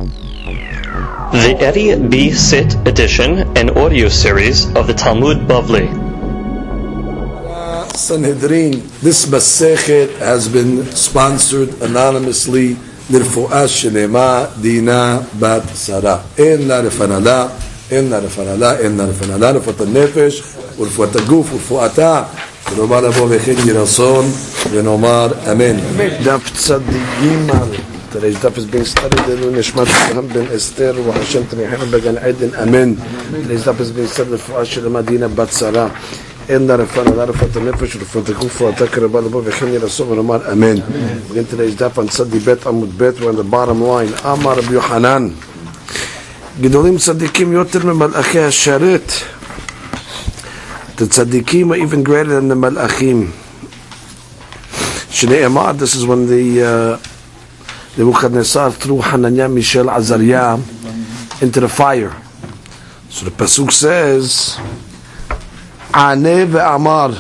The Eddie B. Sit edition and audio series of the Talmud Bavli. Sanhedrin. This Masechet has been sponsored anonymously. Lirfu'ah Shelema Dina Bat Sarah. Inna Refanala, Inna Refanala, Inna Refanala, Rufat al-Nefesh, Rufat al-Guf, Rufu'ata. ונאמר לבוא וכן ירצון ונאמר אמן. דף צדיק ג' Today's daf is being studied in Nishmat Abraham ben Esther wa Hashem Tanihem began Eden Amen. Today's daf is being studied for Ashir Madina Bat Sarah. Inna Rafana la Rafat al-Nefesh Rafat al-Guf wa Takraba Labo v'Chem Yirason v'Nomar Amen. Again today's daf on Tzadi Bet Amud Bet. We're on the bottom line. Amar Rabbi Yochanan Gedolim Tzadikim Yoter Memalachei HaSharet. The Tzadikim are even greater than the Malachim. Shnei Emad, this is when the Nebuchadnezzar threw Hananiah, Mishael, Azariah into the fire. So the Pasuk says, Aneh ve'amar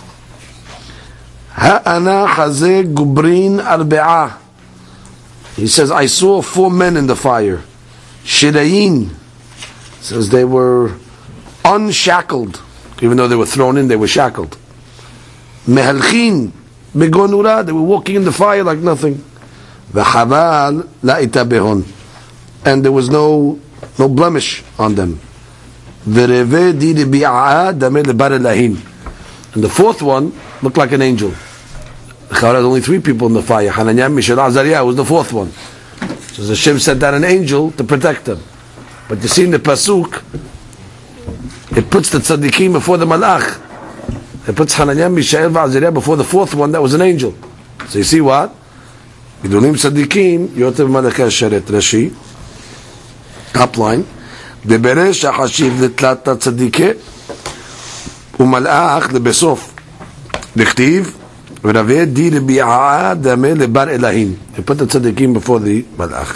Ha'ana chazeh gubrin arbe'ah. He says, I saw 4 men in the fire. Shirayin. Says they were unshackled. Even though they were thrown in, they were shackled. Mehalchin begonura, they were walking in the fire like nothing. V'chaval la'ita behon, and there was no blemish on them. V'reve di bi'ah dameh lebar elahin, and the 4th one looked like an angel. There had only 3 people in the fire. Hananiah, Mishael, Azariah was the 4th one. So Hashem sent down an angel to protect them. But you see in the pasuk, it puts the tzaddikim before the malach. It puts Hananiah, Mishael, Azariah before the 4th one that was an angel. So you see what? Gedolim tzaddikim yoter malachei hasharet. Rashi, upline. Beberesh hachashiv letlat tzadike umalach lebesof. Dichtiv v'raveh di lebi'ah dameh lebar elahin. He put the tzaddikim before the malach.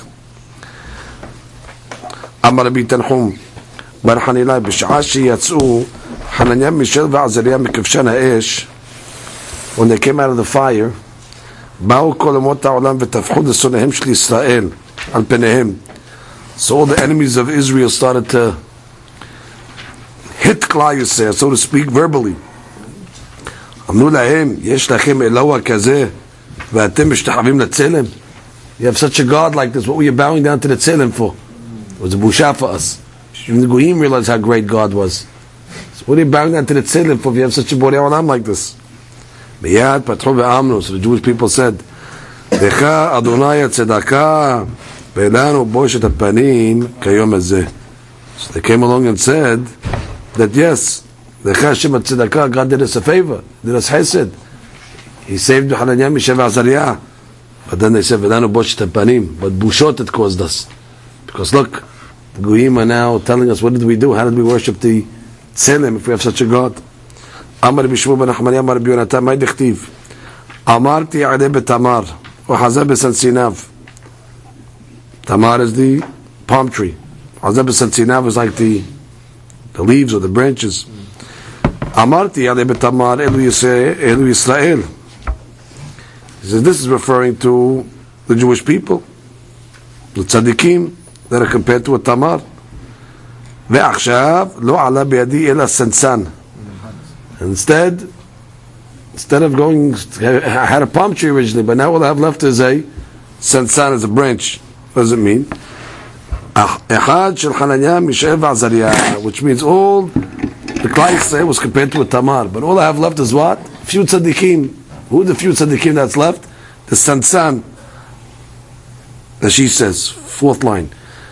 Amar Rabbi Tanchum בר חנילאי, בשעה שיצאו חנניה, מישאל ועזריה מכבשן האש, when they came out of the fire, באו כל אומות העולם וטפחו לשונאיהם של ישראל על פניהם. So all the enemies of Israel started to hit Klal Yisrael, so to speak, verbally. אמרו להם, יש לכם אלוה כזה ואתם משתחווים לצלם? You have such a God like this, what were you bowing down to the tzelem for? It was a busha for us. Even the Goyim realized how great God was. So what are you bowing down to the tzelem for if you have such a borei olam like this? Miyad patru ve'amnu. So the Jewish people said, Lecha Adonai tzedakah ve'lanu boshet hapanim kayom hazeh. So they came along and said that yes, Lecha Hashem tzedakah, God did us a favor, did us chesed. He saved Hananiah, Mishael, Azariah. But then they said ve'lanu boshet hapanim, but bushot it caused us. Because look, the Goyim are now telling us, what did we do? How did we worship the Tzelem if we have such a God? Amar Bishmu ben Nachmaniah, Amar Biyonatan, May Dichtiv. Amarti Adeh betamar, Hazeh besansinav. Tamar is the palm tree. Hazeh besansinav is like the leaves or the branches. Amarti Adeh betamar, Elu Yisrael. He says, this is referring to the Jewish people, the tzaddikim, that are compared to a tamar. ועכשיו לא עלה בידי אלא סנסן. Instead of going, I had a palm tree originally, but now all I have left is a sansan, as a branch. What does it mean? אחד של חנניה, מישאל ועזריה, which means all the Klal Yisrael was compared to a tamar, but all I have left is what? Few tzaddikim. Who are the few tzaddikim that's left? The sansan. That she says, 4th line.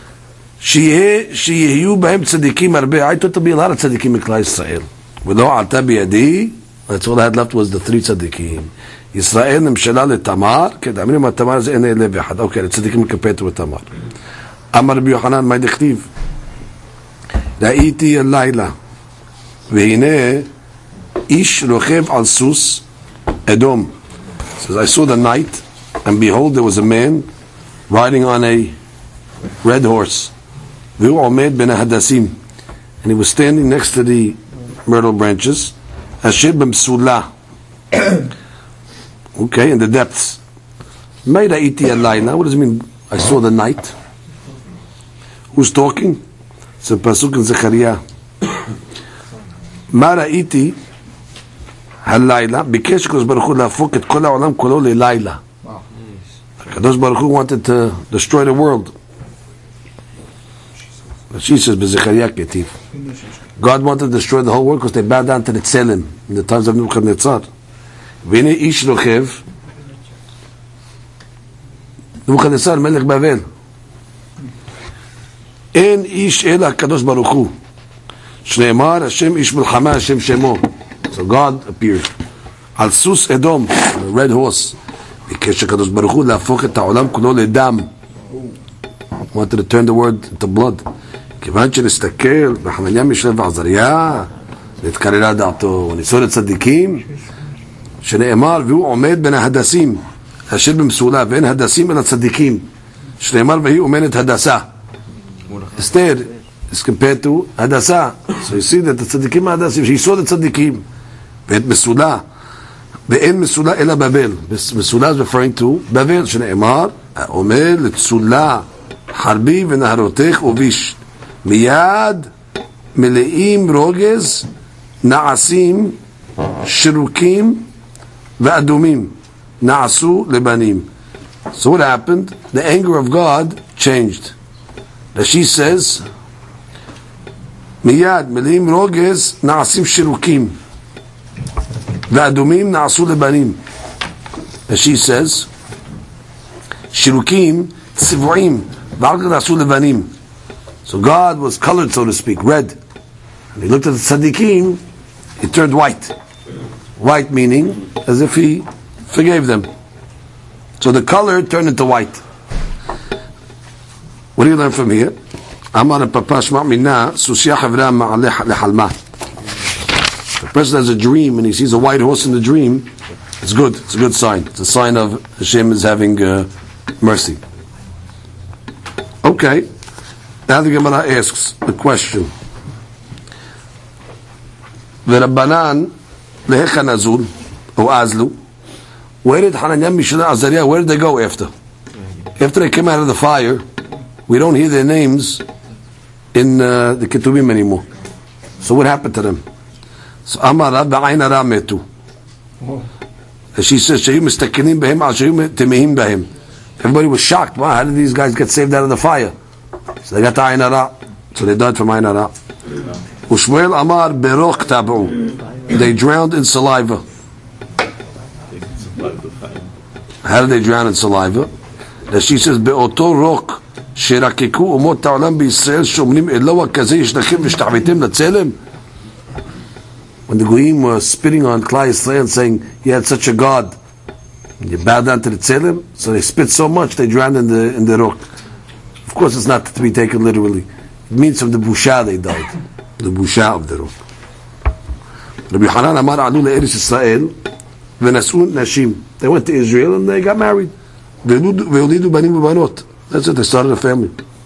שיהיו בהם צדיקים הרבה. I thought to be a lot of tzadikim in Klal Yisrael. ולא עלתה בידי, that's all I had left was the 3 tzadikim. ישראל נמשלה לתמר, כן, אמרים התמר זה אין לב אחד. אוקיי, לצדיקים כפתו לתמר. אמר רבי יוחנן, מה דכתיב? ראיתי הלילה, והנה איש רוכב על סוס אדום. Says, I saw the night, and behold, there was a man riding on a red horse. והוא עומד בין ההדסים, and he was standing next to the myrtle branches. אשר במסולה. Okay, in the depths. מה ראיתי הלילה? What does it mean? I saw the night. Who's talking? It's a pasuk in Zechariah. מה ראיתי הלילה, ביקש הקדוש ברוך הוא להפוך את כל העולם כולו ללילה. הקדוש ברוך הוא wanted to destroy the world. She says, בזכריה כתיב. God wanted to destroy the whole world because they bowed down to the Tzelem in the times of Nebuchadnezzar. והנה איש רוכב, נבוכדנצר מלך בבל. אין איש אלא הקדוש ברוך הוא. שנאמר, השם איש מלחמה, השם שמו. So God appeared. על סוס אדום, a red horse. ביקש הקדוש ברוך הוא להפוך את העולם כולו לדם. wanted to turn the world into blood. כיוון שנסתכל בחנניה מישאל ועזריה, נתקררה דעתו, וניסו לצדיקים, שנאמר, והוא עומד בין ההדסים, אשר במסולה, ואין הדסים אלא צדיקים. שנאמר, והיא אומנת הדסה. Instead, is compared to הדסה. So you see that the צדיקים ההדסים, she saw the צדיקים, ואת מסולה, ואין מסולה אלא בבל. מסולה is referring to בבל, שנאמר, עומד לצולה, חרבי ונהרותך וביש. מיד מלאים רוגז, נעשים, שירוקים ואדומים. נעשו לבנים. So what happened? The anger of God changed. Rashi says, מיד מלאים רוגז, נעשים שירוקים ואדומים נעשו לבנים. Rashi says, שירוקים צבועים ואחר כך נעשו לבנים. So God was colored, so to speak, red. And he looked at the tzaddikim, it turned white. White meaning as if he forgave them. So the color turned into white. What do you learn from here? Amar papa shma minna susya chavra ma'aleh lehalma. The person has a dream and he sees a white horse in the dream. It's good. It's a good sign. It's a sign of Hashem is having mercy. Okay. Now the Gemara asks a question. V'Rabbanan lehecha nazul or azlu. Where did Hananiah, Mishael, Azariah? Where did they go after? After they came out of the fire, we don't hear their names in the Ketubim anymore. So what happened to them? So Amara ba'ayn ara metu. She says, "Shayu mistakenim behem, al shayu temehim behem." Everybody was shocked. Wow, how did these guys get saved out of the fire? So they got to ayn ara. So they died from ayn ara. Ushmuel Amar beroch tabu. They drowned in saliva. How did they drown in saliva? That she says, "Be'oto roch sherakiku umot ta'olam b'Yisrael shomrim Eloah kazeh yishnachem v'shta'avitim l'tzelem." When the Goyim were spitting on Klal Yisrael and saying, "You had such a God, and you bowed down to the tzelem," so they spit so much they drowned in the rock. Of course, it's not to be taken literally. It means from the busha they died, the busha of the rock. Rabbi Hanan Amar alu le'eretz Yisrael v'nas'u nashim. They went to Israel and they got married. Ve'olidu banim v'banot. That's it. They started a family.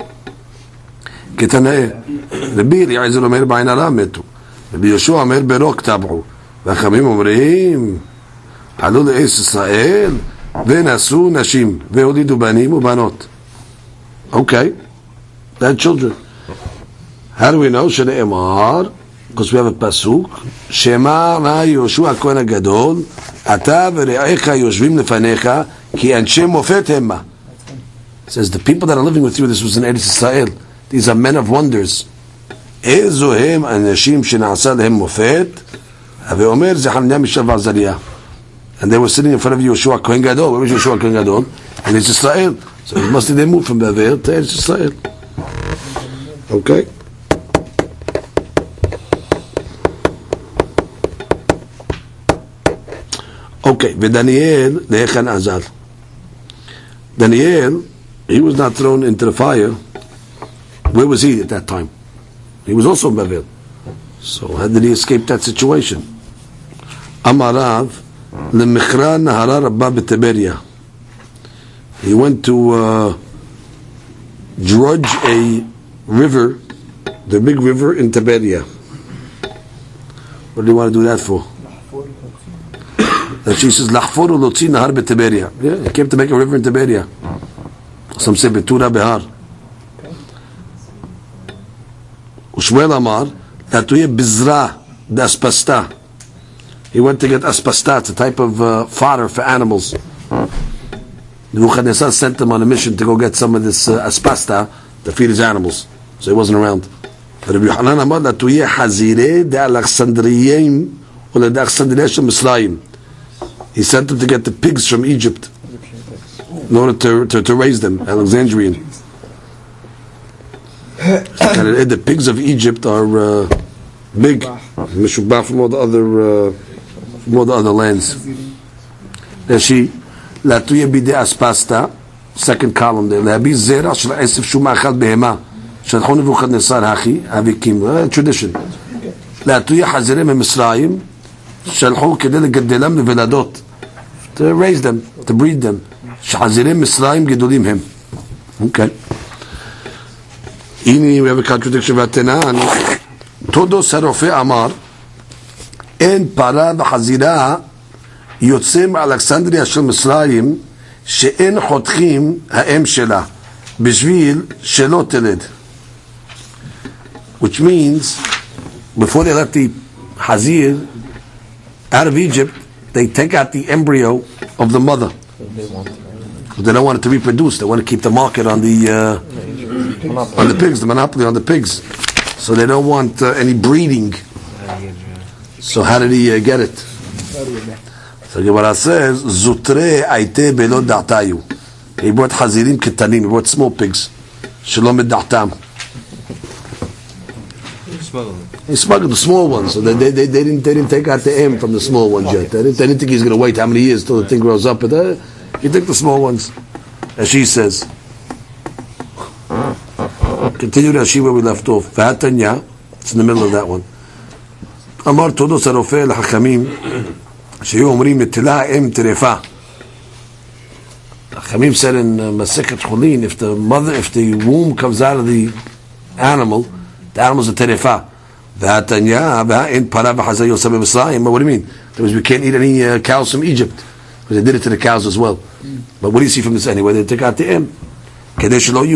Ketaneh. Rabbi Eliezer omer b'ayn ara metu. Rabbi Yoshua omer berok tab'u. V'achamim omrim alu le'eretz Yisrael v'nas'u nashim ve'olidu banim v'banot. Okay, they had children. How do we know? Shene'emar, because we have a pasuk. Shema na Yoshua Kohen HaGadol, Ata v're'echa yoshvim lefanecha, ki anshe mofet hema. It says the people that are living with you. This was in Eretz Yisrael. These are men of wonders. Ezo hem anashim shena'asa lehem mofet. Ve'omer ze Hananiah Mishael v'Azariah. And they were sitting in front of Yoshua Kohen Gadol. Where was Yoshua Kohen Gadol? And it's Israel. So it must have they moved from Bavel to Eretz Yisrael. Okay. Okay. Daniel le'echan azal. Daniel, he was not thrown into the fire. Where was he at that time? He was also in Bavel. So how did he escape that situation? Amarav le'michra nahara rabba b'Tiberia. He went to drudge a river, the big river in Tiberia. What do you want to do that for? That she says, "Lachforu lotzi nahar b'Tiberia." Yeah, he came to make a river in Tiberia. Some say Betura Behar. Shmuel Amar, Latuye Bizra, the Aspasta. He went to get Aspasta, it's a type of fodder for animals. Nebuchadnezzar sent him on a mission to go get some of this Aspasta to feed his animals. So he wasn't around. But Rabbi Yochanan Amar, Latuye Hazire de Alexandriyim, or the Alexandriyim Shel Misraim. He sent him to get the pigs from Egypt in order to raise them, Alexandrian. And the pigs of Egypt are big, mishubah from all the other lands. She latuye bide aspasta, second column there. Labi zera shel esef shuma achal behema. Shalchon Nebuchadnezzar hachi avikim. Tradition. Latuye hazire memisraim. Shalchon kedei legedelam leveladot. To raise them, to breed them. Shahazire misraim gedolim hem. Okay. We have a contradiction about Tenan. Todo Sarofe Amar En Para B'Hazira Yotzem Alexandria Shel Misraim She'en Chotchim Ha'em Shela B'Shvil Shelo Teled, which means before they let the Hazir out of Egypt, they take out the embryo of the mother. They don't want it to reproduce. They want to keep the market on the pigs, the monopoly on the pigs. So they don't want any breeding. So how did he get it? So Gemara says, Zutre aite belo da'tayu. He brought hazirim ketanim. He brought small pigs. Shalom da'tam. He smuggled the small ones. So they didn't take out the M from the small ones yet. They didn't think he's going to wait how many years till the thing grows up. But he took the small ones, as she says. Continue Rashi where we left off. V'hatanya, it's in the middle of that one. Amar todos harofeh l'hachamim sheyu omrim netila em terefa. Hachamim said in Masechet Chulin, if the womb comes out of the animal's a terefa. V'hatanya v'ha'en para v'chazay yosef b'Mitzrayim. But what do you mean? That means we can't eat any cows from Egypt, because they did it to the cows as well. But what do you see from this anyway? They took out the M. But it's still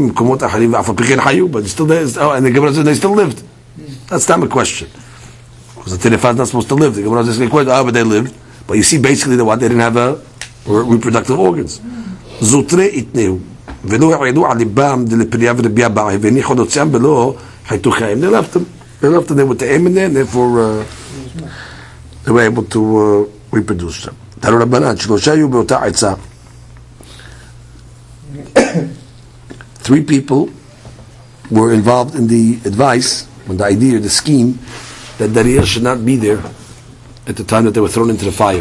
there, and the Gemara says they still lived. That's not a question. Because the Terefah is not supposed to live. The Gemara says, but they lived. But you see basically that they didn't have reproductive organs. Zutre itneu. Velo ya'edu alibam de lepiriya v'rebiyah ba'ah v'nicho notziam belo haytu chayim. They left them. They with the aim in there, and therefore they were able to reproduce them. Taru Rabbanan, shlosha yu be'ota aitzah. 3 people were involved in the advice, when the idea, the scheme, that Daniel should not be there at the time that they were thrown into the fire.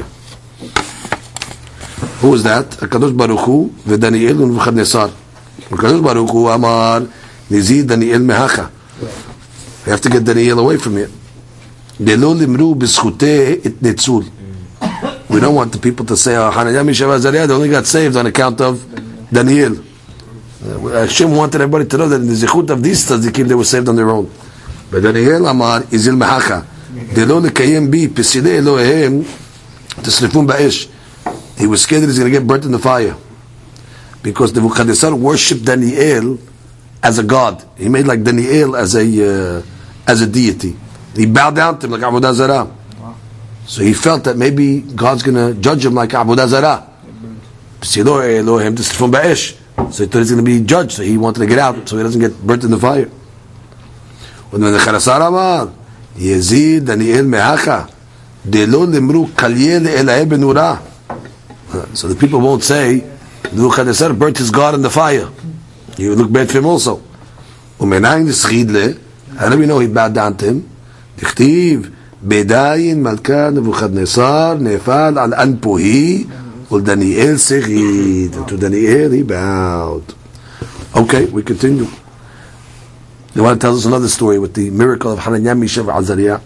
Who was that? HaKadosh Baruch Hu v'Daniel u'Nebuchadnezzar. HaKadosh Baruch Hu amar nizid Daniel mehacha. We have to get Daniel away from here. Delo limru b'schutei et netzul. We don't want the people to say, Hananiah, Mishael, Azariah, they only got saved on account of Daniel. Hashem wanted everybody to know that in the zechut of these tzaddikim they were saved on their own. But Daniel Amar izil mehacha delo lekayem bi pesidei Eloheim tisrifum ba'esh. He was scared that he's going to get burnt in the fire, because Nebuchadnezzar worshipped Daniel as a god. He made like Daniel as a deity. He bowed down to him like Avodah Zarah. So he felt that maybe God's going to judge him like Avodah Zarah. Pesidei Eloheim tisrifum ba'esh. So he thought he's going to be judged, so he wanted to get out so he doesn't get burnt in the fire. When the Kharasar Amar Yezid Daniel mehacha delo limru kalye le'elahe benura. So the people won't say Nebuchadnezzar burnt his God in the fire. You would look bad for him also. Umenayin schidle. How do we know he bowed down to him? Dichtiv bedayin malka Nebuchadnezzar nefal al anpuhi. Well, Daniel Segid, and to Daniel he bowed. Okay, we continue. The one tells us another story with the miracle of Hananiah, Mishael, Azariah.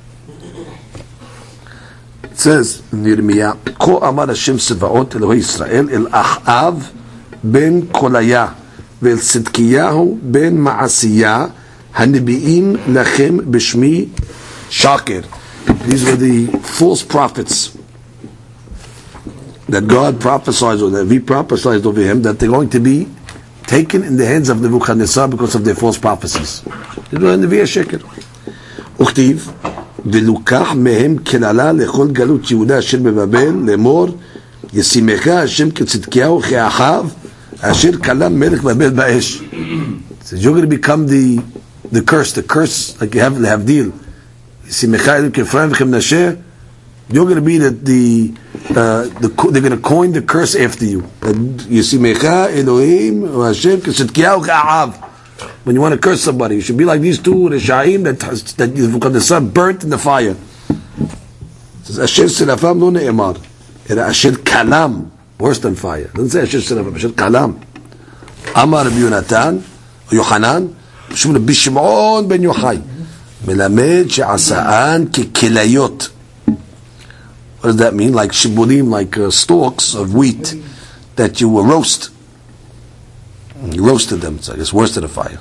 It says in Yirmiyah, Ko amar Hashem Sevaot Elohei Yisrael el Achav ben Kolaya ve'el Tzidkiyahu ben Ma'asiyah hanibi'im lachem b'shmi Shakir. These were the false prophets that God prophesied, or that we prophesied over him, that they're going to be taken in the hands of Nebuchadnezzar because of their false prophecies. Nevi HaSheker. וכתיב, ולוקח מהם כללה לכל גלות יהודה אשר בבבל, לאמור, ישימך השם כצדקיהו כאחיו, אשר כלם מלך בבל באש. So you're going to become the curse, like you have deal. ישימך אלוהים כאפרים וכמנשה, you're going to be they're going to coin the curse after you. ישימך אלוהים השם כצדקיהו כאחיו. When you want to curse somebody, you should be like these two Reshaim that the sun burnt in the fire. It says Asher Serafam lo ne'emar. It's Asher Kalam, worse than fire. It doesn't say Asher Serafam, Asher Kalam. Amar Rabbi Yonatan, Yochanan, Shum Rabbi Shimon ben Yochai. Melamed she'asa'an kekelayot. What does that mean? Like shibulim, like stalks of wheat that you will roast. You roasted them, so I guess worse than a fire.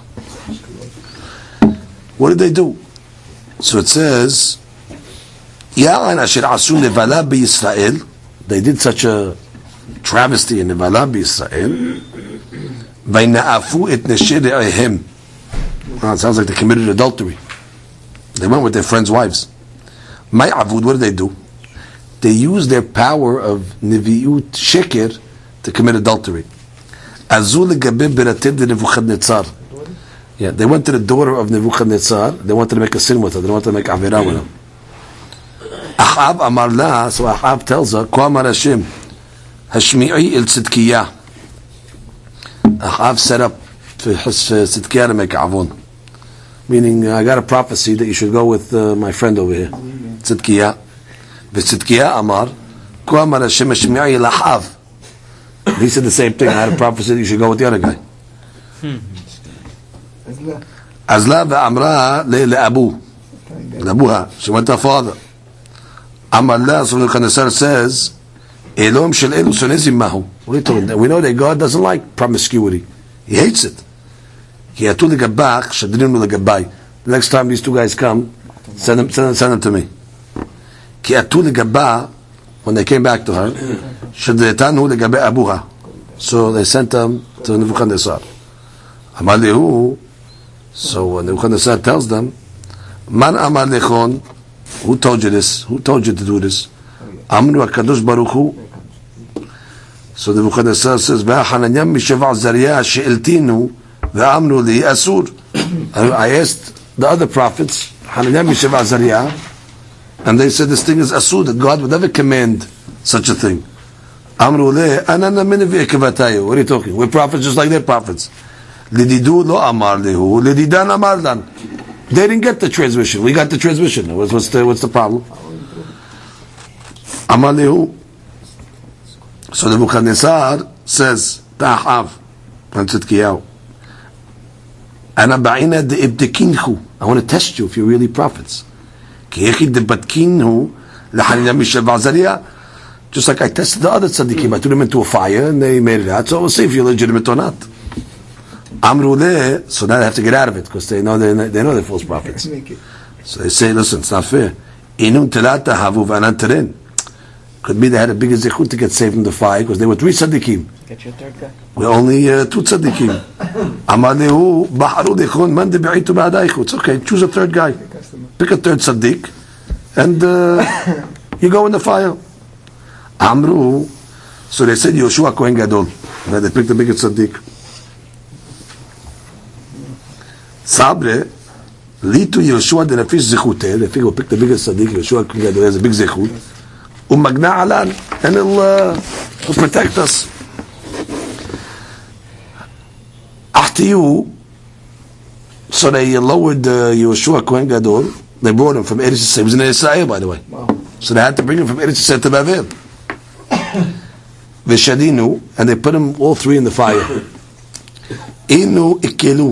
What did they do? So it says, Ya'an asher asu nevala b'Yisrael. They did such a travesty in nevala b'Yisrael. V'yna'afu et nesheh re'ehem. It sounds like they committed adultery. They went with their friends' wives. My avud, what did they do? They used their power of nevi'ut sheker to commit adultery. Azul Gabib Beratim de Nebuchadnezzar. Yeah, they went to the daughter of Nebuchadnezzar. They wanted to make a sin with her. They wanted to make Avirah with her. Ahab Amar La, so Ahab tells her, Ko Amar Hashem, Hashmi'i il Tzidkiyah. Ahab set up for Tzidkiyah to make Avon. Meaning, I got a prophecy that you should go with my friend over here. Tzidkiyah. V'Tzidkiyah Amar, Ko Amar Hashem Hashmi'i il Ahab. He said the same thing. I had a prophecy that you should go with the other guy. Azla ve'amra le'abu. Le'abuha. She went to her father. Amallah, so Nebuchadnezzar says, Elom shel elu sonezim mahu. What are you talking about? We know that God doesn't like promiscuity. He hates it. The next time these two guys come, send them to me. When they came back to her, so they sent them to Nebuchadnezzar. So Nebuchadnezzar tells them, Man amar lechon, who told you this? Who told you to do this? Amnu HaKadosh Baruch Hu. So Nebuchadnezzar says, V'hananyam mishev Azariah she'eltinu v'amnu li asur. I asked the other prophets, Hananyam mishev Azariah, and they said this thing is asur, that God would never command such a thing. Amru le, anana minivi ekavatayu. What are you talking? We're prophets just like their prophets. Lididu lo amar lehu, lididan amar dan. They didn't get the transmission. We got the transmission. What's the problem? Amar lehu. So Nebuchadnezzar says, Ta'av, and Tzidkiyahu, Ana ba'ina de ibdekinhu. I want to test you if you're really prophets. Just like I tested the other tzaddikim, I threw them into a fire and they made it out. So we'll see if you're legitimate or not. Amru le, so now they have to get out of it because they know they're false prophets. So they say, listen, it's not fair. Inun telata havu v'anan teren. Could be they had a bigger zichut to get saved from the fire because they were 3 tzaddikim. Get your third guy. We're only 2 tzaddikim. Amar lehu baharu dechon man debi'itu ba'adaychu. It's okay, choose a third guy. Pick a third tzaddik and you go in the fire. Amru, so they said Yoshua Kohen Gadol. Now they picked the biggest tzaddik. Sabre, litu Yoshua de nafish zichute. They figure we'll pick the biggest tzaddik. Yoshua Kohen Gadol has a big zichut. Magna alan, and he'll protect us. After you, so they lowered Yoshua Kohen Gadol. They brought him from Eretz Yisrael. He was in Israel, by the way. Wow. So they had to bring him from Eretz Yisrael to Babel. V'shadinu, and they put them all 3 in the fire. Inu ikelu.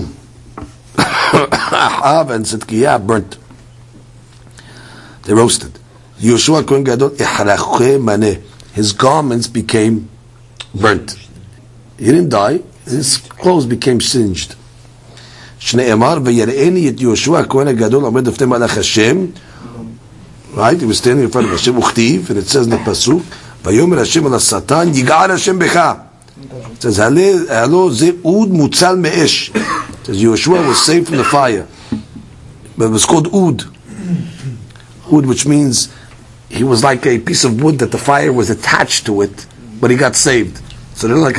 Ahab and Tzidkiyah burnt. They roasted. Yoshua Kohen Gadol ihrache maneh. His garments became burnt. He didn't die. His clothes became singed. Shne'emar v'yar'eni et Yoshua Kohen Gadol omed lefnei malach Hashem. Right? He was standing in front of Hashem. Uchtiv, and it says in the pasuk, Vayomer Hashem al Satan, Yig'al Hashem becha. It says, Halo ze ud mutzal me'esh. It says, Yehoshua was saved from the fire. But it was called ud. Ud, which means he was like a piece of wood that the fire was attached to it, but he got saved. So then, like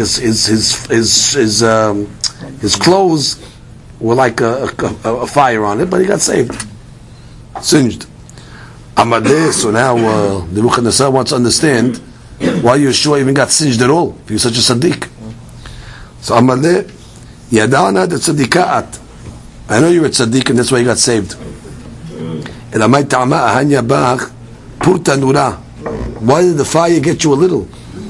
his clothes were like a fire on it, but he got saved, singed. Amadeh. So now Nebuchadnezzar wants to understand why Yehoshua even got singed at all, if he was such a tzaddik. So Amadeh, Yadana the tzaddikat. I know you're a tzaddik, and that's why you got saved. Elamay ta'ama ahanya bach purta nura. Why did the fire get you a little?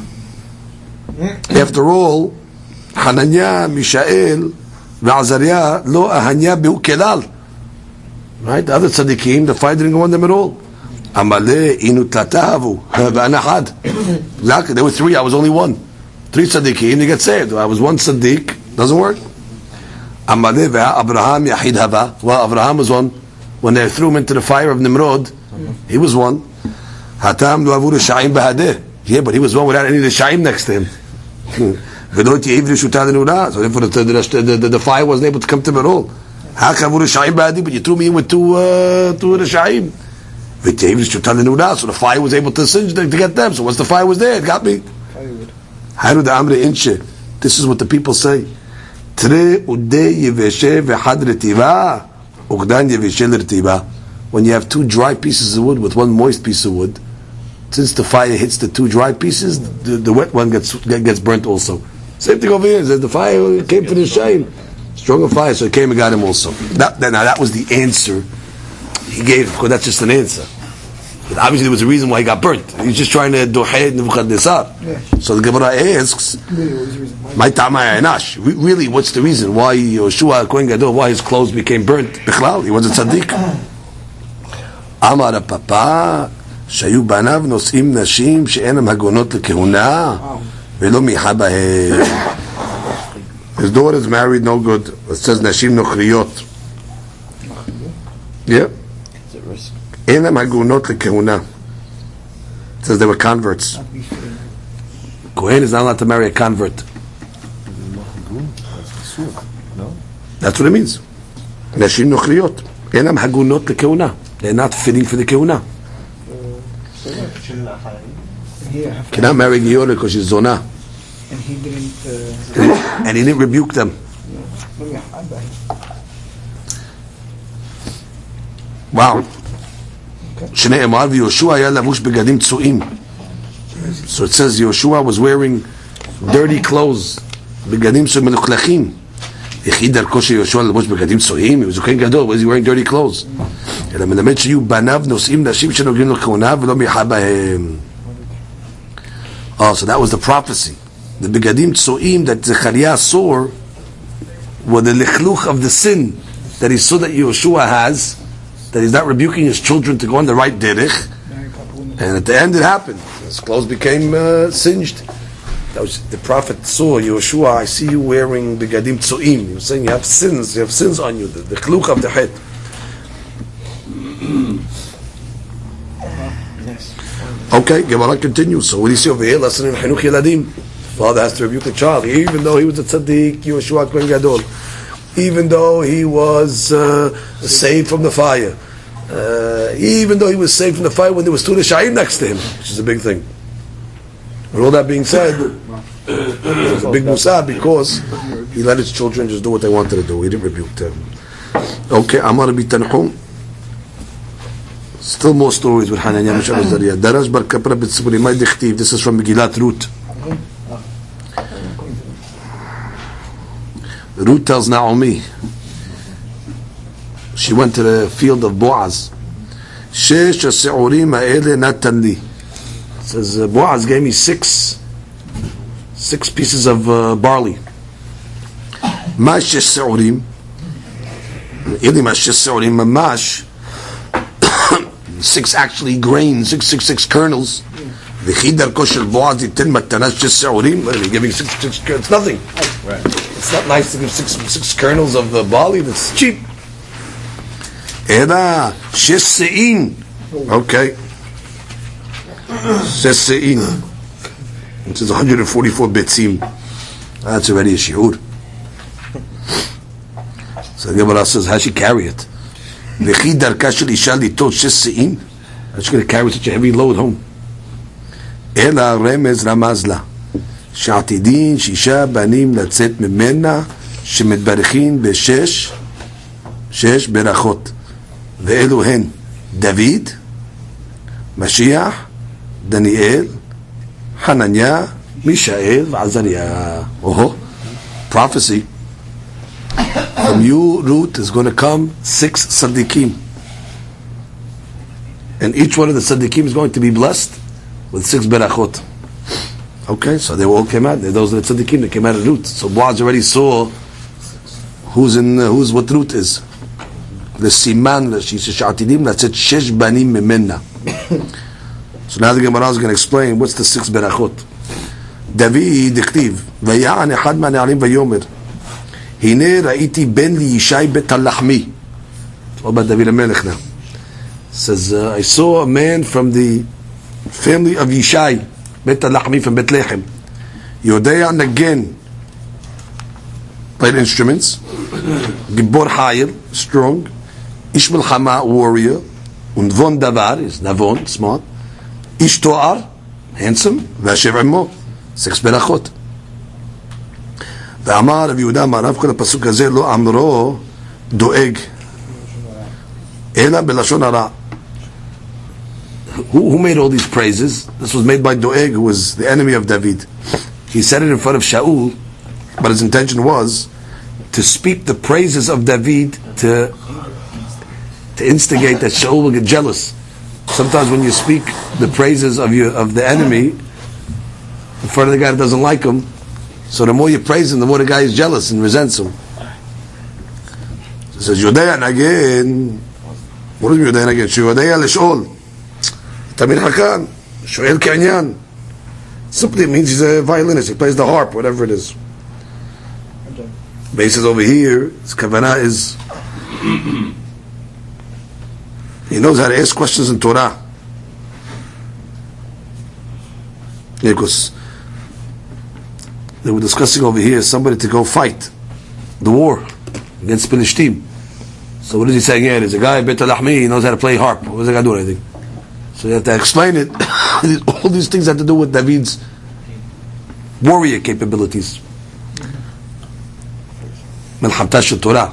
After all, Hananiah, Mishael, Azariah, lo ahanya bihu kelal. Right? The other tzaddikim, the fire didn't go on them at all. Amaleh inu tatahavu v'anahad. Exactly. There were three. I was only one. 3 tzaddikim, they get saved. I was one tzaddik. Doesn't work. Amaleh ve'Abraham yahid hava. Well, Abraham was one. When they threw him into the fire of Nimrod, he was one. Hatam lo avu resha'im b'hadeh. Yeah, but he was one without any resha'im next to him. So therefore the fire wasn't able to come to him at all. But you threw me in with two resha'im. So the fire was able to singe them to get them. So once the fire was there, it got me. This is what the people say. When you have 2 dry pieces of wood with 1 moist piece of wood, since the fire hits the 2 dry pieces, the wet one gets burnt also. Same thing over here. The fire came for the shame. Stronger fire, so it came and got him also. Now that was the answer he gave, because that's just an answer. But obviously there was a reason why he got burnt. He's just trying to dohed Nebuchadnezzar. So the Gemara asks, really, what's the reason why Yehoshua Kohen Gadol, why his clothes became burnt? Bichlal, he was a tzaddik. Amar Papa, שהיו בניו נושאים נשים שאינם הגונות לכהונה ולא מיחה בהם. His daughter's married, no good. It says נשים נוכריות. Yeah. אינם הגונות לכהונה. It says they were converts. Kohen is not allowed to marry a convert. That's what it means. נשים נוכריות. אינם הגונות לכהונה. They're not fitting for the kehuna. Cannot marry Giora because she's Zonah. And he didn't rebuke them. Wow. So it says Yehoshua was wearing dirty clothes. בגדים שמלוכלכים. יחיד דרכו של יהושע ללבוש בגדים צועים. He was a king gadol. Was he wearing dirty clothes? אלא מלמד שיהיו בניו נושאים נשים שנוגעים לכהונה ולא מיחה בהם. Oh, so that was the prophecy. The begadim tzoim that Zechariah saw were the lichluch of the sin that he saw that Yehoshua has, that he's not rebuking his children to go on the right derech. And at the end it happened. His clothes became singed. That was the prophet saw Yehoshua. I see you wearing begadim tzoim. He was saying you have sins on you. The lichluch of the head. Okay, Gemara continues. So what do you see over here? Lesson in Chinuch Yeladim. Father has to rebuke the child, even though he was a tzaddik, Yehoshua Kohen Gadol, even though he was saved from the fire, even though he was saved from the fire when there was 2 Resha'im next to him, which is a big thing. With all that being said, it was a big musah because he let his children just do what they wanted to do. He didn't rebuke them. Okay, Amar B'Tanchum. Still more stories with Hananiah Mishael Azariah. Darash bar Kapra b'tziburi may dichtiv. This is from Megillat Ruth. Ruth tells Naomi, she went to the field of Boaz. Shesh ha'se'urim ha'ele natan li. Says Boaz gave me 6 pieces of barley. Ma shesh se'urim. Ili ma shesh se'urim mamash. 6 actually grains, 6 kernels. V'chidar koshel Boaz yitin matanash shesh se'urim. What are they giving 6 kernels? It's nothing. Right. It's not nice to give 6 kernels of barley. That's cheap. Ela shesh se'in. Okay. Shesh se'in. Which is 144 bitzim. That's already a shiur. So the Gemara says, how she carry it? V'chi darka shel isha litot shesh se'im? How's she going to carry such a heavy load home? Ela remez ramazla. שעתידין שישה בנים לצאת ממנה שמתברכין שש ברכות, ואלו הן דוד, משיח, דניאל, חנניה, מישאל ועזריה. Prophecy. From you, Ruth, is going to come 6 tzaddikim. And each one of the tzaddikim is going to be blessed with 6 berachot. Okay, so they all came out. Those are the tzaddikim that came out of Ruth. So Boaz already saw who's what Ruth is. The siman she says sha'atidim latzet shesh banim mimenna. So now the Gemara is going to explain what's the 6 berachot. David diktiv vaya'an echad ma'ne'arim vayomer hine ra'iti ben li Yishai bet al-Lahmi. What about David HaMelech now? Says I saw a man from the family of Yishai Bet al-Lahmi from Bethlehem. Yodea Nagen, played instruments. Gibor Hayil, strong. Ishmael Hama, warrior. Und Von Davar, is Navon, smart. Ish Toar, handsome. Vashev Immo, 6 berachot. ואמר רבי יהודה מערב כל הפסוק הזה לא אמרו דואג אלא בלשון הרע. Who made all these praises? This was made by Doeg, who was the enemy of David. He said it in front of Shaul, but his intention was to speak the praises of David to instigate that Shaul will get jealous. Sometimes when you speak the praises of the enemy in front of the guy that doesn't like him, so the more you praise him, the more the guy is jealous and resents him. So it says, Yodea Nagen. What is Yodea Nagen? Yodea L'Sh'ol. Tamir Hakan, Shoel Kanyan. Simply means he's a violinist. He plays the harp, whatever it is. Basis over here, his kavanah is he knows how to ask questions in Torah. Yeah, because they were discussing over here somebody to go fight the war against Philistine. So what is he saying here? There's a guy, Bet al-Lahmi, he knows how to play harp. What does that guy do anything? So you have to explain it. All these things have to do with David's warrior capabilities. Melchamta shel Torah.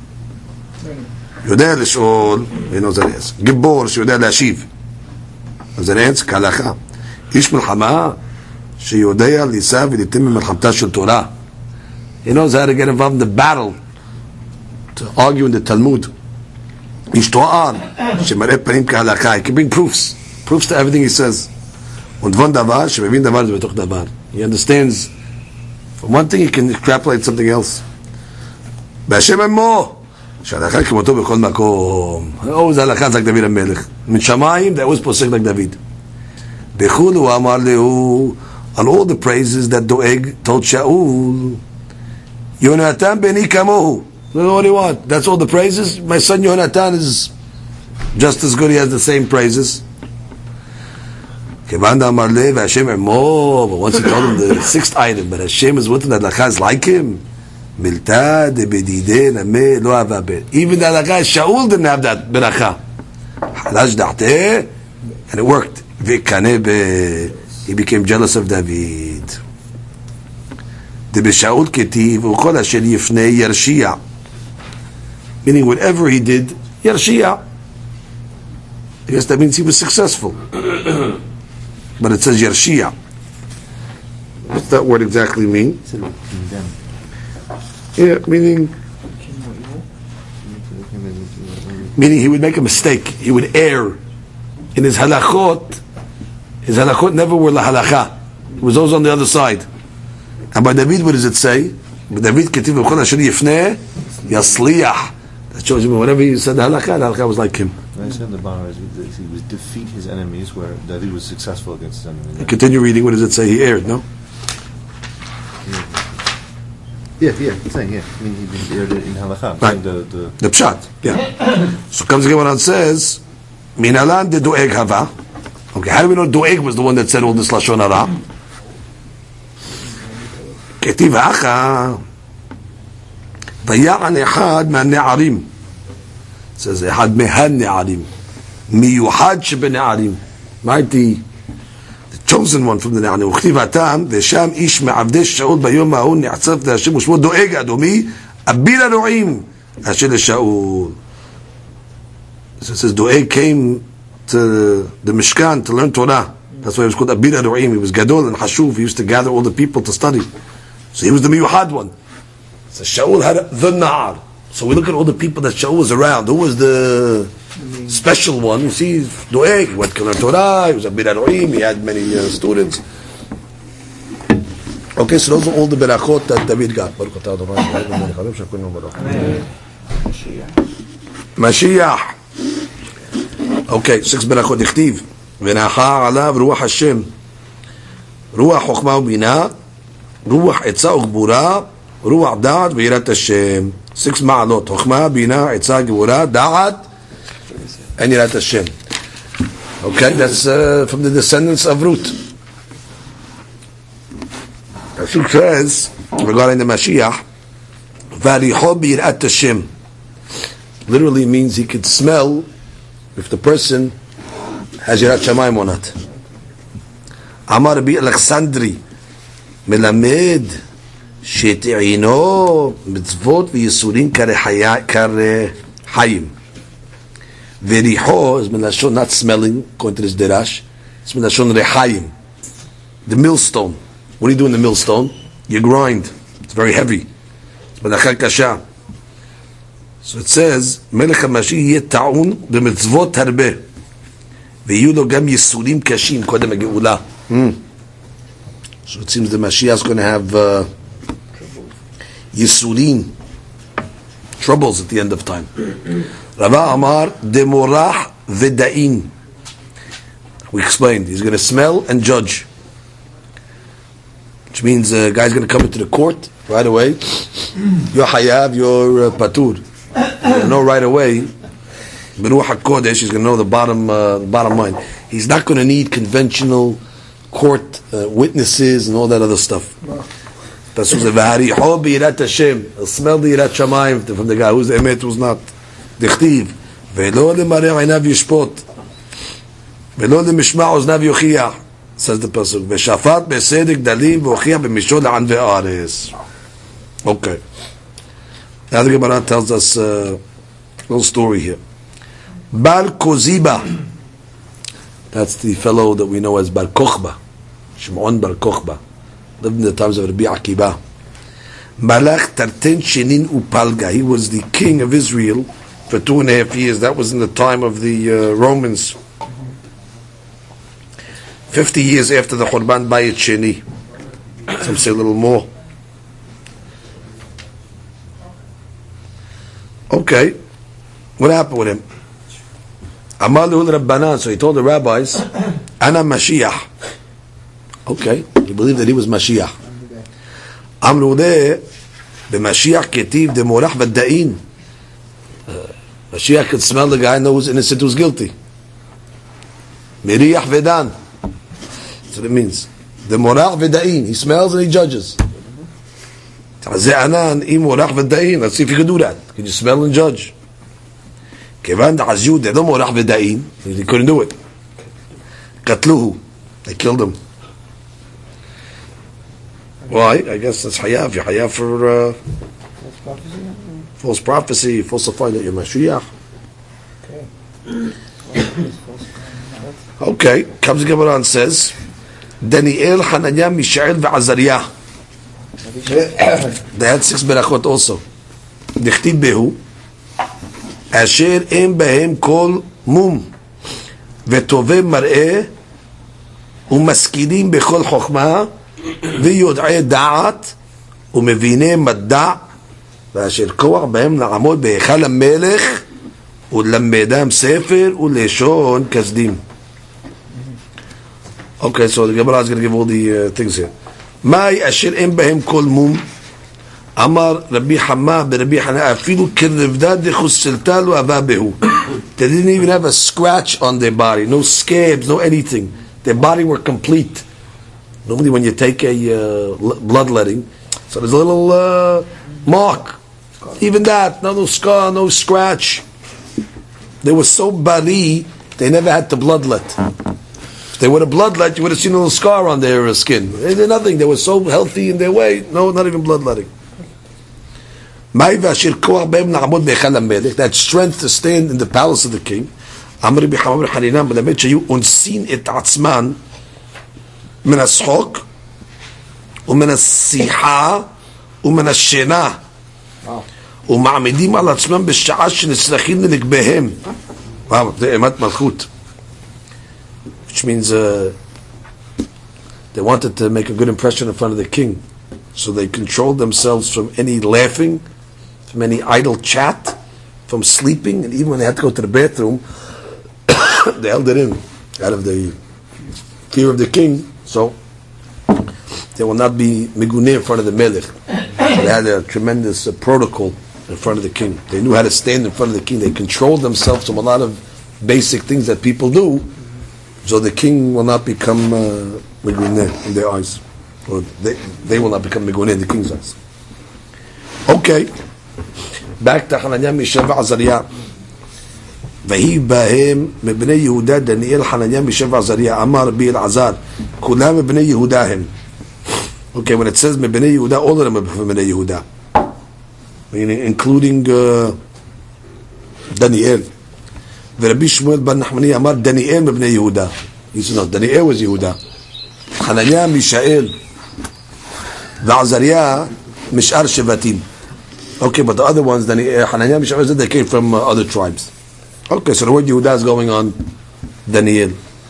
Yodea l'sh'ol, he knows that is. Gibor, שיודע להשיב. אז זה נעץ כהלכה. איש מלחמה, שיודע לישא וליתן ממלחמתה של תורה. He knows how to get involved in the battle, to argue in the Talmud. איש תואר, שמראה פנים כהלכה. He can bring proofs to everything he says. ודבון דבר, שמבין דבר זה בתוך דבר. He understands, from one thing he can extrapolate something else. בהשם אמו, שהלכה כמותו בכל מקום. Oh, זה הלכה like דוד המלך. מן שמיים, that was פוסק like דוד. בחול הוא אמר לו, on all the praises that Doeg told Shaul, יונתן בני כמוהו. What do you want? That's all the praises? My son Yonatan is just as good, he has the same praises. Kevanda Amar Le, Hashem Emo, but once he told him the 6th item, but Hashem is with him, that Lachah is like him. Milta de bedide name lo avaber. Even that Lachah, Shaul didn't have that beracha. Halash dachte, and it worked. Vekanebe, he became jealous of David. De Shaul ketiv, ukol asher yifnei yarshia. Meaning whatever he did, Yarshia. I guess that means he was successful. But it says Yarshia. What's that word exactly mean? Yeah, meaning he would make a mistake. He would err. In his halachot never were la halacha. It was always on the other side. And by David, what does it say? David ketiv v'chol asher yifneh yasliyah. That shows you whatever he said, the halakha was like him. I said the bar is he would defeat his enemies, where David was successful against his enemies. Continue reading. What does it say? He erred, no? Yeah. He's saying, yeah. I mean, he erred in halakha. Right. The pshat. Yeah. So comes the Gemara and says, Minalan de Doeg hava. Okay, how do we know Doeg was the one that said all this lashon hara? כתיב האחה, ויען אחד מהנערים. זה אחד מהנערים. מיוחד שבנערים. מה הייתי? The chosen one from the נערים. וכתיב הטעם, ושם איש מעבדי שאול ביום ההוא נעצב להשם ושמו דואג אדומי, אביל אלוהים, אשר לשאול. So it says Doeg came to the Mishkan to learn Torah. That's why it was called Abir Elohim. He was Gadol and Hashuv. He used to gather all the people to study. So he was the Miyuhad one. So Shaul had the Na'ar. So we look at all the people that Shaul was around. Who was the special one? You see, Doeg. He went to learn Torah. He was Abir Elohim. He had many students. Okay, so those are all the berachot that David got. Mashiach. Okay, 6 berachot יכתיב ונחר עליו רוח השם רוח חוכמה ובינה רוח עצה וגבורה רוח דעת ויראת השם 6 מעלות חוכמה, בינה, עצה, גבורה, דעת and יראת השם. Okay, that's from the descendants of Ruth. Pasuk says regarding the Mashiach variho birat Hashem literally means he could smell if the person has Yirat Shamayim or not. Amar Rabbi Alexandri melamed שתעינו מצוות וייסורים כרחיים. וריחו is מלשון not smelling, according to this derash, it's מלשון רחיים. The millstone. What do you do in the millstone? You grind. It's very heavy. It's מלאכה קשה. So it says, מלך המשיח יהיה טעון במצוות הרבה. ויהיו לו גם ייסורים קשים קודם הגאולה. So it seems the Mashiach is going to have Yisurim, troubles at the end of time. Rava Amar demorach v'da'in. We explained he's going to smell and judge, which means a guy's going to come into the court right away. You're hayav, you're patur. You know right away. Beruach HaKodesh, he's going to know the bottom line. He's not going to need conventional court witnesses and all that other stuff. That's who's the V'hariho b'irat Hashem. He'll smell the Yirat Shamayim from the guy who's emet, who's not. Dichtiv. Ve'lo le'mareh einav yishpot. Ve'lo le'mishma' oznav yochiach. Says the pasuk. Ve'shafat be'sedek dalim v'ochiach b'mishol la'an ve'ares. Okay. Now the Gemara tells us a little story here. Bar Koziba. That's the fellow that we know as Bar Kokhba. Shimon Bar Kokhba. Lived in the times of Rabbi Akiba. Malach Tarten Shenin Upalga. He was the king of Israel for 2.5 years. That was in the time of the Romans. 50 years after the Churban Bayit Sheni. Some say a little more. Okay. What happened with him? Amalul Rabbanan. So he told the rabbis, Ana Mashiach. Okay, he believed that he was Mashiach. Amru de Mashiach ketiv de morach v'da'in. Mashiach could smell the guy and know who's innocent, who's guilty. Miriach v'dan. That's what it means. The morach v'da'in. He smells and he judges. Ta'ze'anan im morach v'da'in. Let's see if you can do that. Can you smell and judge? Kevan da'azyu de no morach v'da'in. He couldn't do it. Katluhu. They killed him. Why? I guess that's hayav. You're hayav for false prophecy, falsifying that you're Mashiach. Okay. Comes the Gemara and says, Daniel, Hananiah, Mishael, ve'Azariah. They had 6 berachot also. Dichtid behu, Asher em behem kol mum, ve'tovem mar'eh, u'maskilim bechol chokhmah, ויודעי דעת ומביני מדע ואשר כוח בהם לעמוד בהיכל המלך ולמדם ספר ולשון כסדים. Okay, so the Gemara is going to give all the things here. מהי אשר אין בהם כל מום? אמר רבי חמא ברבי חנא אפילו כרבדה דחוסלתה לא אבה בהו. They didn't even have a scratch on their body, no scabs, no anything. Their body were complete. Normally when you take a bloodletting, So there's a little mark. Even that, no scar, no scratch. They were so bari, they never had to bloodlet. If they would have bloodlet, you would have seen a little scar on their skin. They did nothing. They were so healthy in their way. No, not even bloodletting. That strength to stand in the palace of the king. Amr bi Hamar Haninan b'lemet shayu unsin et atzman min ha'schok u'min ha'siha u'min ha'shena u'ma'amidim al atzman b'sha'ah shenisrachin l'nekbehem. Wow, the emat malchut, which means they wanted to make a good impression in front of the king, so they controlled themselves from any laughing, from any idle chat, from sleeping, and even when they had to go to the bathroom, they held it in out of the fear of the king, so they will not be miguneh in front of the melech. They had a tremendous protocol in front of the king. They knew how to stand in front of the king. They controlled themselves from a lot of basic things that people do, so the king will not become miguneh in their eyes, or they will not become miguneh in the king's eyes. Okay, back to Hananiah, Mishael, Azariah. ויהי בהם מבני יהודה דניאל חנניה מישאל ועזריה אמר רבי אלעזר כולם מבני יהודה הם. Okay, when it says מבני יהודה, all of them are from מבני יהודה, including דניאל. ורבי שמואל בן נחמני אמר דניאל מבני יהודה. He said no, דניאל was יהודה. חנניה מישאל ועזריה משאר שבטים. Okay, but the other ones, חנניה מישאל, they came from other tribes. Okay, so the word Yehuda is going on Daniel.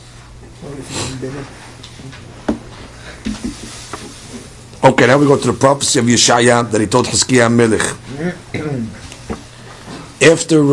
Okay, now we go to the prophecy of Yeshaya that he told Hizkiah Melech. After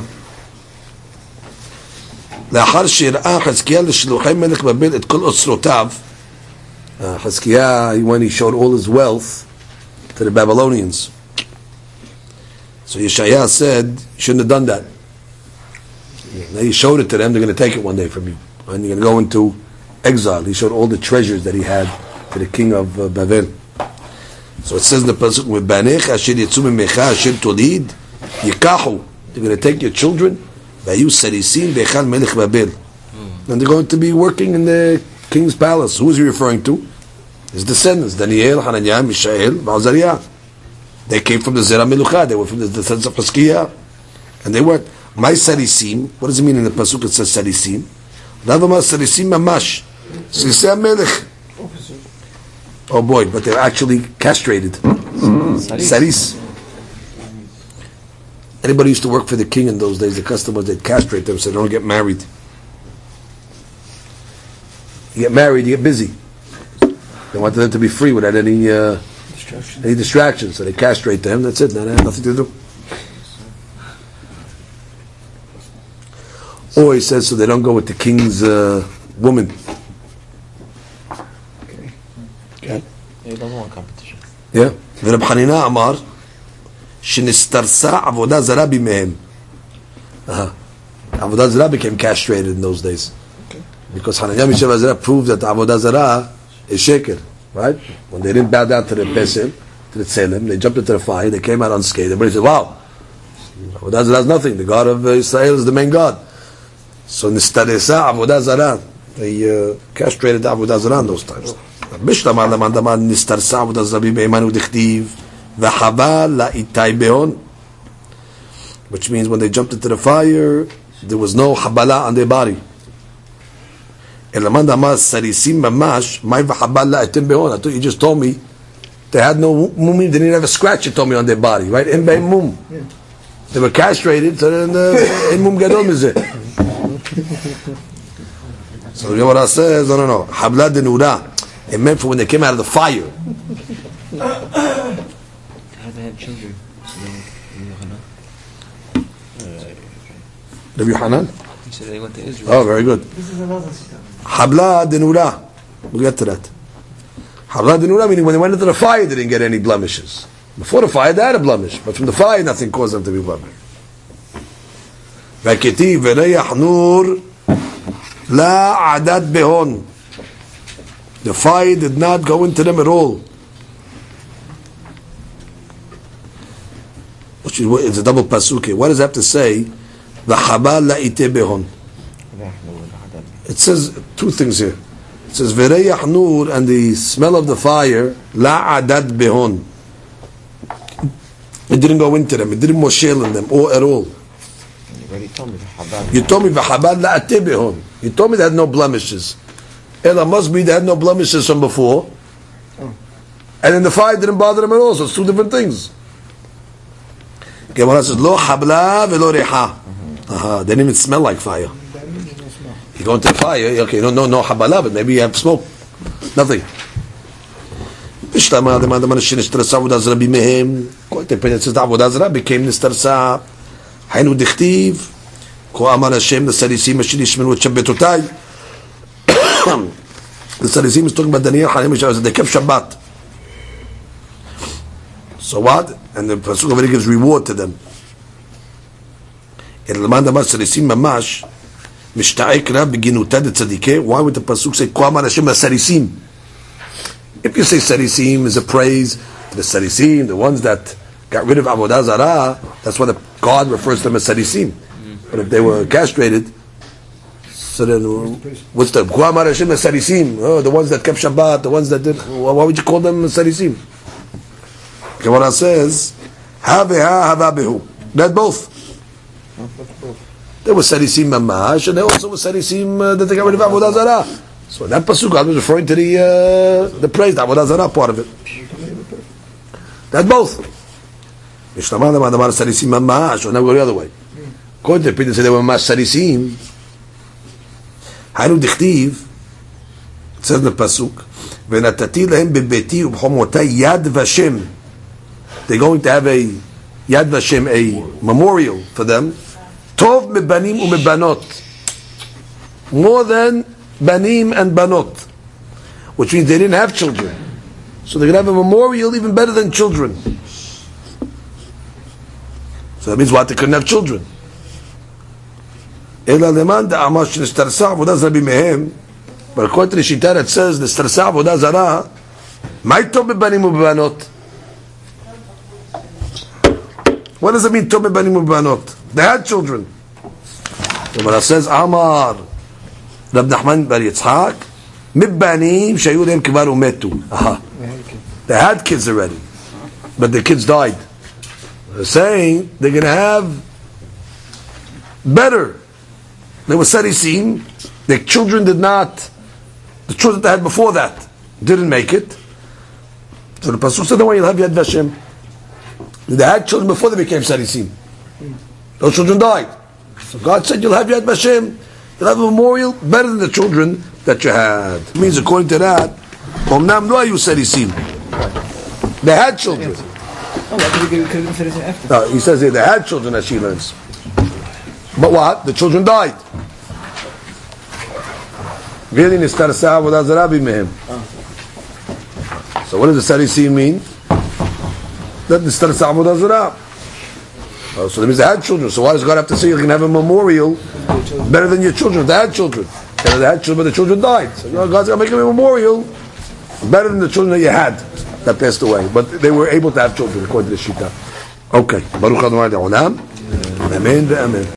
לאחר שראה חזקיה לשלוחי מלך בבל את כל אוצרותיו, Hizkiah, when he showed all his wealth to the Babylonians, so Yeshaya said, you shouldn't have done that. Now he showed it to them, they're going to take it one day from you, and you're going to go into exile. He showed all the treasures that he had to the king of Babel. So it says in the pasuk, "Banecha asher yitzu mimecha asher tolid yikahu." They're going to take your children, vayu sarisim bechal melech Babel, and they're going to be working in the king's palace. Who is he referring to? His descendants: Daniel, Hananiah, Mishael, Azariah. They came from the Zera Melucha. They were from the descendants of Hizkiah, and they worked. My sarisim, what does it mean in the pasuk? It says sarisim. Ravama sarisim mamash. Sisei melech. Oh boy, but they're actually castrated. Saris. Anybody used to work for the king in those days, the custom was they'd castrate them so they don't get married. You get married, you get busy. They wanted them to be free without any distractions, so they castrate them. That's it. They have nothing to do. Or he says so they don't go with the king's woman. Okay. They don't want competition. Yeah. ורב חנינא אמר שנסתרסה עבודה זרה בימיהם. עבודה זרה became castrated in those days. Okay. Because Hananiah, Mishael, Azariah proved that עבודה זרה is sheker. Right? When they didn't bow down to the Pesel, to the Tselem, they jumped into the fire, they came out unscathed. Everybody said, wow, עבודה זרה is nothing. The God of Israel is the main God. So nistaresa avodah zarah, they castrated avodah zarah in those times. Bishlamar lamandamar nistarsa avodah zarah b'eimanu dichtiv v'chaba la'itai behon, which means when they jumped into the fire, there was no habala on their body. Elamandamar sarisim mamash may v'chaba la'itim behon. I thought you just told me they had no mum, they didn't have a scratch. You told me on their body, right? In bein mum, they were castrated, so then in mum gadol mizeh. So the Gemara says, no. Habla de Nura. It meant for when they came out of the fire. They had children. Rabbi Yohanan? He said they went to Israel. Oh, very good. Habla de Nura. We'll get to that. Habla de Nura meaning when they went into the fire, they didn't get any blemishes. Before the fire, they had a blemish. But from the fire, nothing caused them to be blemished. והכתיב וריח נור לה עדת בהון. The fire did not go into them at all. It's a double pasuk here. What does it have to say? V'chabal la'ite behon. It says two things here. It says v'reyach nur, and the smell of the fire la'adat behon. It didn't go into them. It didn't moshel in them or at all. You already told me the Chabad. You told me v'chabal la'ate behon. You told me they had no blemishes. Ela must be they had no blemishes from before. And then the fire didn't bother them at all. So it's two different things. Gemara says, lo habla velo reha. They didn't even smell like fire. You go into the fire, okay, no habala, but maybe you have smoke. Nothing. Bishlama, the man nishtarsa avodah zara bimehem. Ko it says the avodah zara became nishtarsa. Hainu dichtiv. Ko amar Hashem, the Sarisim asher yishmeru et shabbatotai. The Sarisim is talking about Daniel, Hananiah, Mishael. They kept Shabbat. So what? And the Pasuk already gives reward to them. Why would the Pasuk say Koamar Hashem Sarisim? If you say Sarisim is a praise to the Sarisim, the ones that got rid of Avodah Zarah, that's why God refers to them as Sarisim. But if they were castrated, so then what's the Koamar Hashem Sarisim? Oh, the ones that kept Shabbat, the ones that did. Why would you call them Sarisim? Gemara says, "Haveha havabehu." That both. They were Sarisim mamash, and they also were Sarisim that they got rid of Avodah Zarah. So that pasuk God was referring to the praise, the Avodah Zarah part of it. That both. Mishnah Damar Sarisim mamash, or now we go the other way. According to the people, say they were mamash Sarisim. Hainu dichtiv. It says in the pasuk, "V'natati lehem bebeti u'b'chomotai yad vashem." They're going to have a Yad Vashem, a memorial for them. Tov mebanim umebanot. More than banim and banot. Which means they didn't have children. So they're going to have a memorial even better than children. So that means what? They couldn't have children. Ela leman da'amash nishtarsa avodah zara bimehem. But according to the Shita that says, nishtarsa avodah zara, mai tov mebanim umebanot. What does it mean, Tov Banim Ubanot? They had children. The Gemara says, Amar, Rab Nachman bar Yitzhak, Mibbanim shayu lehem kivar umetu. They had kids already, but the kids died. They're saying they're going to have better. They were Sarisim. The children did not, the children they had before that didn't make it. So the Pasuk said, you'll have Yad Vashem. They had children before they became Sarisim. Those children died. So God said, you'll have Yad Vashem. You'll have a memorial better than the children that you had. It means, according to that, Omnam lo ayu Sarisim. They had children. No, he says they had children, as she learns. But what? The children died. Really, nistar sa'ah avodah zarah bimehem. So what does the Sarisim mean? That nistar sa'ah avodah zarah. So that means they had children. So why does God have to say you can have a memorial better than your children? They had children. They had children, but the children died. So God's going to make them a memorial better than the children that you had that passed away. But they were able to have children according to the Shita. Okay. Baruch Adonai Le'olam. Amen ve'amen.